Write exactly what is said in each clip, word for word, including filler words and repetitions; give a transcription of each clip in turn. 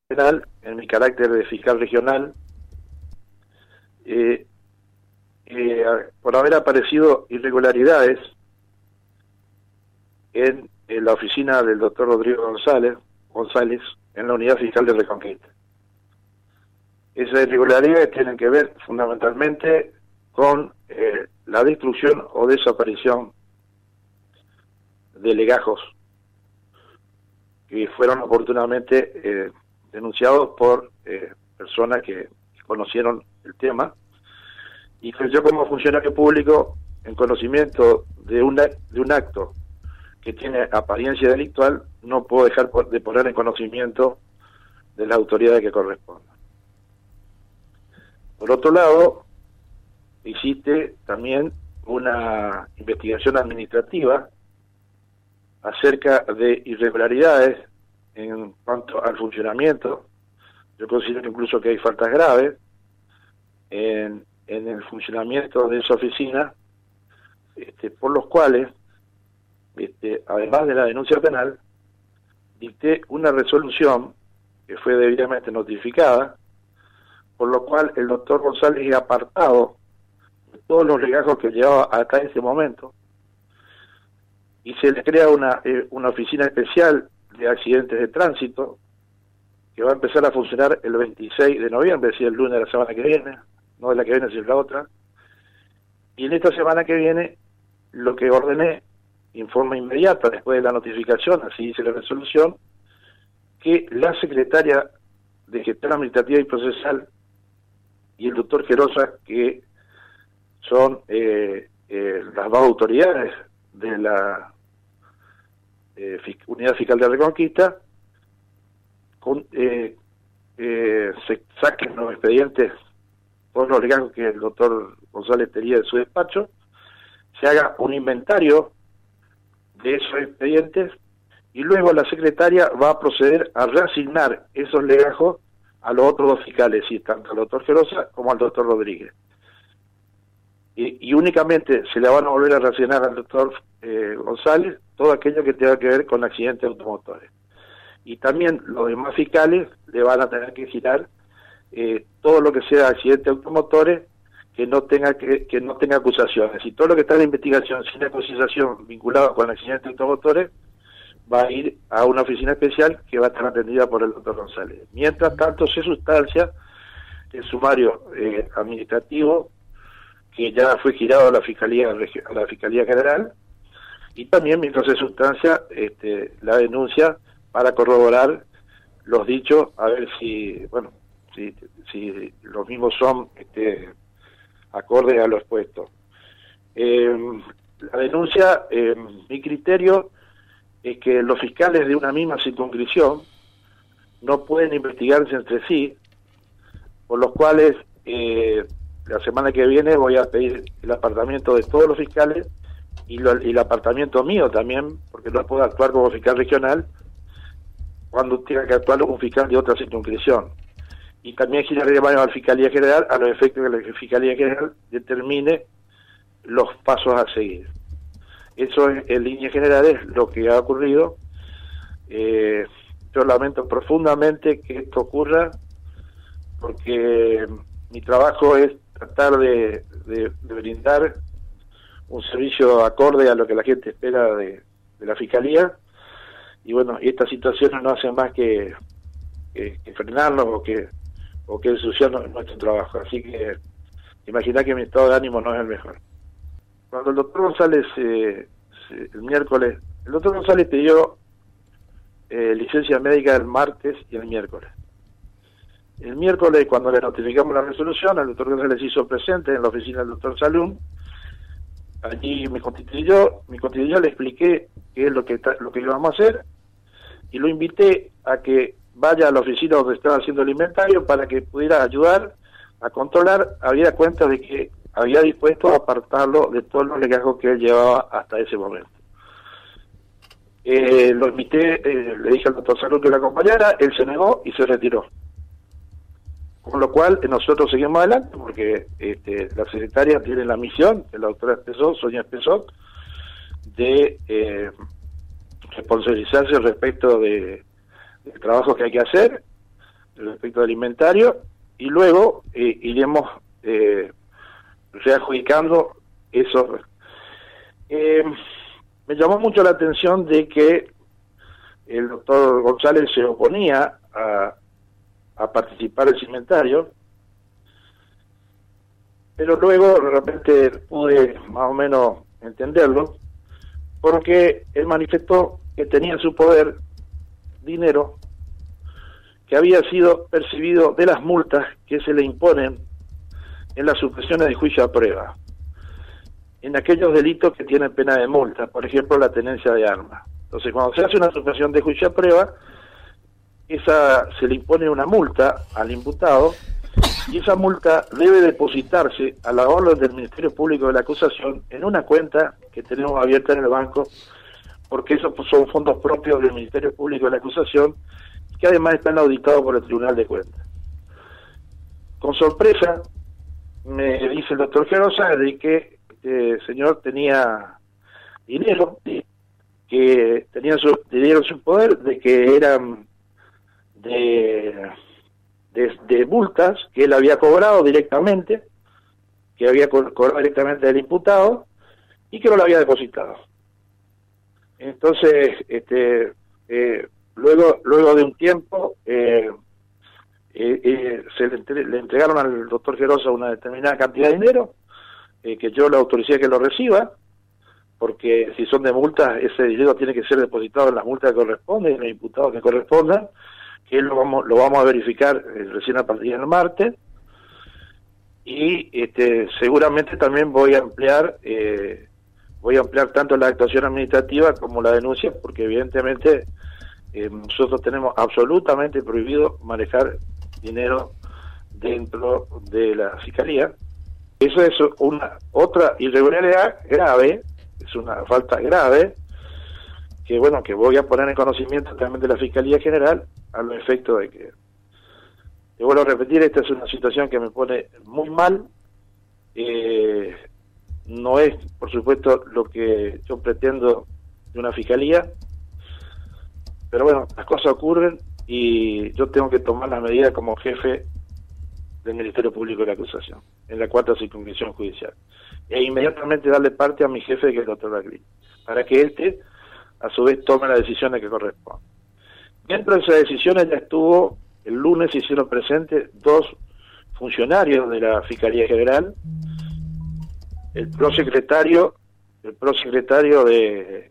Penal, en mi carácter de fiscal regional, eh, eh, por haber aparecido irregularidades en, en la oficina del doctor Rodrigo González, González en la unidad fiscal de Reconquista. Esas irregularidades tienen que ver fundamentalmente con eh, la destrucción o desaparición de legajos que fueron oportunamente eh, denunciados por eh, personas que conocieron el tema, y que yo como funcionario público, en conocimiento de, una, de un acto que tiene apariencia delictual, no puedo dejar de poner en conocimiento de las autoridades que correspondan. Por otro lado, existe también una investigación administrativa acerca de irregularidades en cuanto al funcionamiento. Yo considero incluso que hay faltas graves en, en el funcionamiento de esa oficina, este, por los cuales, este, además de la denuncia penal, dicté una resolución que fue debidamente notificada, por lo cual el doctor González es apartado de todos los legajos que llevaba hasta ese momento, y se le crea una, eh, una oficina especial de accidentes de tránsito que va a empezar a funcionar el veintiséis de noviembre, es decir, el lunes de la semana que viene, no de la que viene, sino la otra. Y en esta semana que viene, lo que ordené, en forma inmediata, después de la notificación, así dice la resolución, que la secretaria de Gestión Administrativa y Procesal y el doctor Gerosa, que son eh, eh, las dos autoridades de la eh, Unidad Fiscal de Reconquista, con, eh, eh, se saquen los expedientes, todos los legajos que el doctor González tenía de su despacho, se haga un inventario de esos expedientes, y luego la secretaria va a proceder a reasignar esos legajos a los otros dos fiscales, y tanto al doctor Gerosa como al doctor Rodríguez. Y, y únicamente se le van a volver a reasignar al doctor eh, González todo aquello que tenga que ver con accidentes automotores. Y también los demás fiscales le van a tener que girar eh, todo lo que sea accidentes automotores que no tenga que, que no tenga acusaciones. Y todo lo que está en investigación sin acusación vinculado con accidentes automotores va a ir a una oficina especial que va a estar atendida por el doctor González. Mientras tanto se sustancia el sumario eh, administrativo que ya fue girado a la Fiscalía a la Fiscalía General, y también mientras se sustancia este, la denuncia para corroborar los dichos, a ver si, bueno, si, si los mismos son este, acordes a lo expuesto. Eh, la denuncia, eh, mi criterio es que los fiscales de una misma circunscripción no pueden investigarse entre sí, por los cuales eh, la semana que viene voy a pedir el apartamiento de todos los fiscales y, lo, y el apartamiento mío también, porque no puedo actuar como fiscal regional cuando tenga que actuar un fiscal de otra circunscripción. Y también giraré mano a la Fiscalía General a los efectos de que la Fiscalía General determine los pasos a seguir. Eso es, en líneas generales, lo que ha ocurrido. Eh, yo lamento profundamente que esto ocurra, porque mi trabajo es tratar de, de, de brindar un servicio acorde a lo que la gente espera de, de la Fiscalía, y bueno, y estas situaciones no hacen más que, que, que frenarnos o que o que ensuciar nuestro trabajo. Así que imagina que mi estado de ánimo no es el mejor. Cuando el doctor González, eh, el miércoles, el doctor González pidió eh, licencia médica el martes y el miércoles. El miércoles, cuando le notificamos la resolución, el doctor González se hizo presente en la oficina del doctor Salum. Allí me constituyó, me constituyó, le expliqué qué es lo que, lo que íbamos a hacer, y lo invité a que vaya a la oficina donde estaba haciendo el inventario para que pudiera ayudar a controlar, había cuenta de que había dispuesto a apartarlo de todos los legajos que él llevaba hasta ese momento. Eh, lo invité, eh, le dije al doctor Salud que lo acompañara, él se negó y se retiró. Con lo cual eh, nosotros seguimos adelante, porque este, la secretaria tiene la misión, que la doctora Espesot, Sonia Espesot, de eh, responsabilizarse respecto de, del trabajo que hay que hacer, respecto del inventario, y luego eh, iremos eh, readjudicando eso. Eh, me llamó mucho la atención de que el doctor González se oponía a, a participar del inventario, pero luego de repente pude más o menos entenderlo, porque él manifestó que tenía en su poder dinero que había sido percibido de las multas que se le imponen en las supresiones de juicio a prueba, en aquellos delitos que tienen pena de multa, por ejemplo la tenencia de armas. Entonces, cuando se hace una supresión de juicio a prueba, esa se le impone una multa al imputado, y esa multa debe depositarse a la orden del Ministerio Público de la Acusación en una cuenta que tenemos abierta en el banco, porque esos son fondos propios del Ministerio Público de la Acusación, que además están auditados por el Tribunal de Cuentas. Con sorpresa, me dice el doctor Gerosa de que el eh, señor tenía dinero, que tenía su dinero en su poder, de que eran de, de, de multas que él había cobrado directamente, que había co cobrado directamente del imputado, y que no lo había depositado. Entonces, este eh, luego luego de un tiempo, eh, eh, eh, se le, entre le entregaron al doctor Gerosa una determinada cantidad de dinero, eh, que yo le autoricé que lo reciba, porque si son de multas, ese dinero tiene que ser depositado en las multas que corresponden, en los imputados que correspondan, que lo vamos lo vamos a verificar eh, recién a partir del martes, y este seguramente también voy a ampliar eh, voy a ampliar tanto la actuación administrativa como la denuncia, porque evidentemente eh, nosotros tenemos absolutamente prohibido manejar dinero dentro de la Fiscalía. Eso es una otra irregularidad grave, es una falta grave, que bueno, que voy a poner en conocimiento también de la Fiscalía General, a los efectos de que, te vuelvo a repetir, esta es una situación que me pone muy mal. eh, no es, por supuesto, lo que yo pretendo de una Fiscalía, pero bueno, las cosas ocurren y yo tengo que tomar las medidas como jefe del Ministerio Público de la Acusación, en la cuarta circunscripción judicial, e inmediatamente darle parte a mi jefe, que es el doctor Baclín, para que éste, a su vez, tome las decisiones que corresponden. Dentro de esas decisiones ya estuvo, el lunes se hicieron presentes dos funcionarios de la Fiscalía General, el prosecretario, el prosecretario de,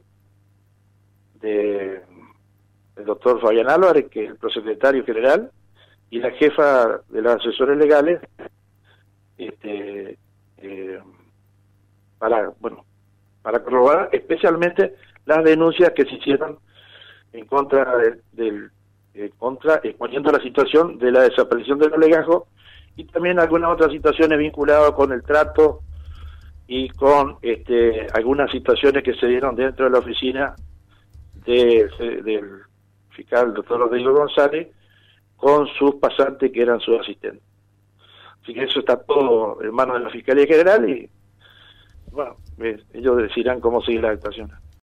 de el doctor Fabián Álvarez, que es el prosecretario general, y la jefa de los asesores legales, este, eh, para, bueno, para corroborar especialmente las denuncias que se hicieron en contra del, del eh, contra, exponiendo la situación de la desaparición de los legajos, y también algunas otras situaciones vinculadas con el trato y con este, algunas situaciones que se dieron dentro de la oficina de, de, del fiscal doctor Rodrigo González con sus pasantes que eran sus asistentes. Así que eso está todo en manos de la Fiscalía General y bueno, ellos decidirán cómo seguir la actuación.